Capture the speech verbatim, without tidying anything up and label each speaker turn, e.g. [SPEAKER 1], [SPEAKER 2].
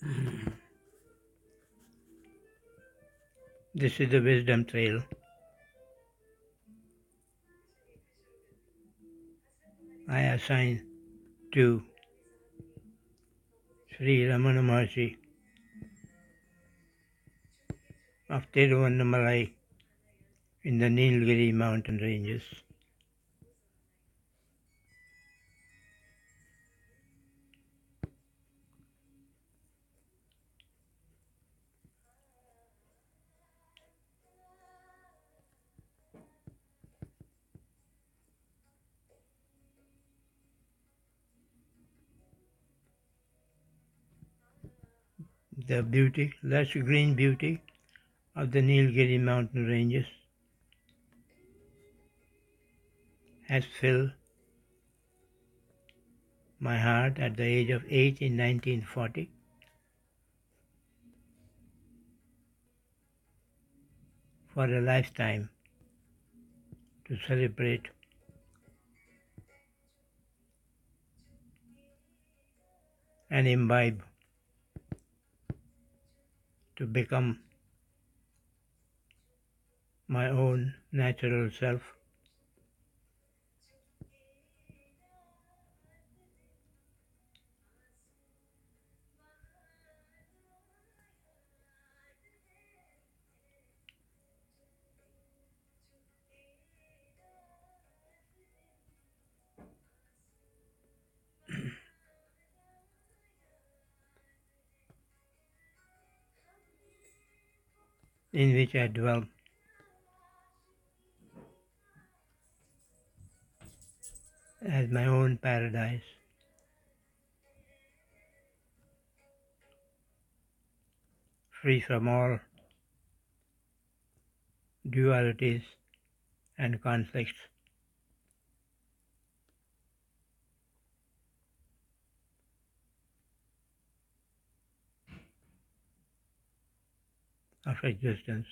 [SPEAKER 1] This is the wisdom trail. I assign to Sri Ramana Maharshi of Tiruvannamalai in the Nilgiri mountain ranges. The beauty, lush green beauty of the Nilgiri mountain ranges has filled my heart at the age of eight in nineteen forty. For a lifetime to celebrate and imbibe, to become my own natural self. In which I dwell as my own paradise, free from all dualities and conflicts. Of existence.